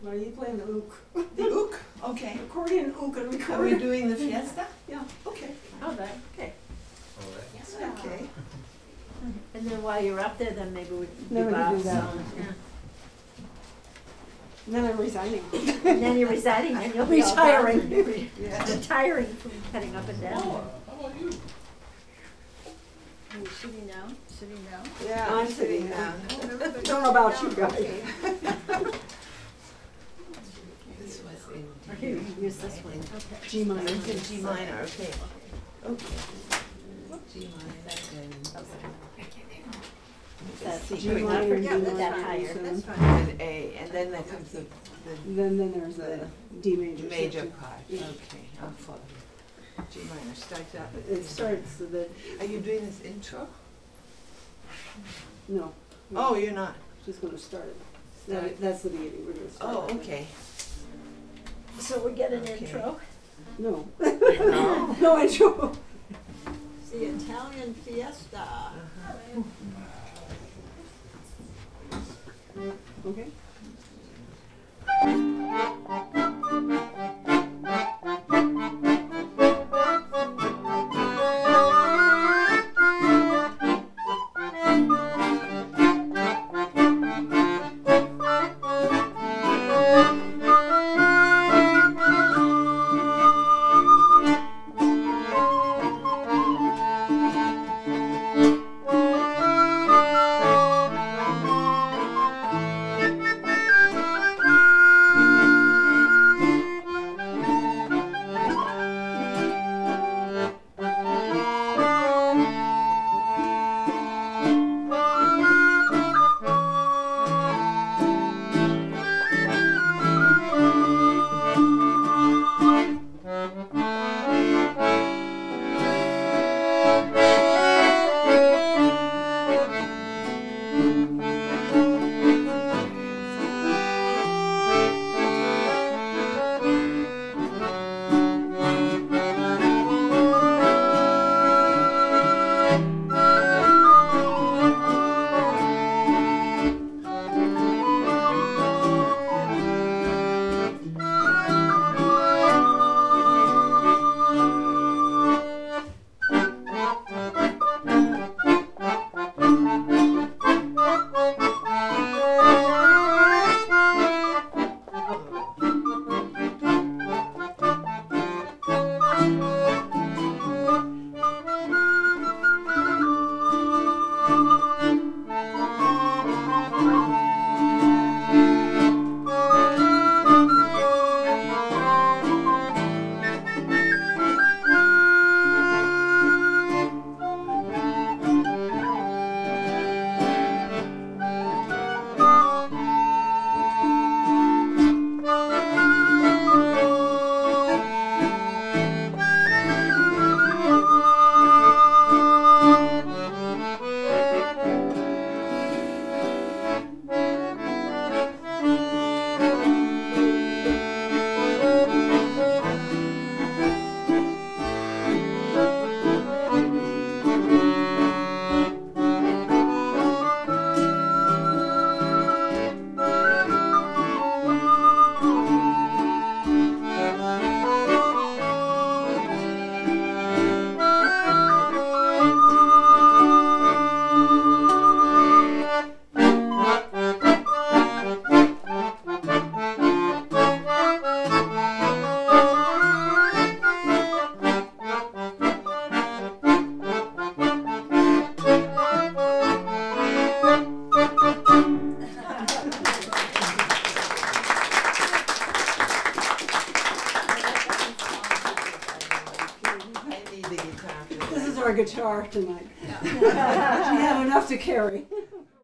What are you playing? The ook. The ook? Okay. Accordion, ook, and Are we recorder. doing the fiesta? Yeah. Okay. Oh, that, okay. Yes, okay. And then while you're up there, then maybe we can Then do we can do Bob's that. song. Yeah. And then I'm resigning. And then you're resigning and you'll be all done. Retiring. Yeah. Retiring from heading up and down. How about you? Are you sitting down? Sitting down? Yeah, I'm sitting down. Don't know about you guys. This was in Or here, you can use this one. Okay. G minor. It's in G minor, okay. Okay. G minor and That's C. G Bring minor, up D or minor, do that and higher. so- That's fine. And A, and then there comes the Then there's a D major. major section. part. Yeah. Okay, I'm following. G minor starts out. It starts so that, Are you doing this intro? no. Oh, you're not. Just gonna start it. Start. That's the beginning, we're gonna start. Oh, it. okay. So we get an Okay. intro. No. No. No intro. It's the Italian Fiesta. Okay. I need the guitar for This is that. our guitar tonight. She had enough to carry.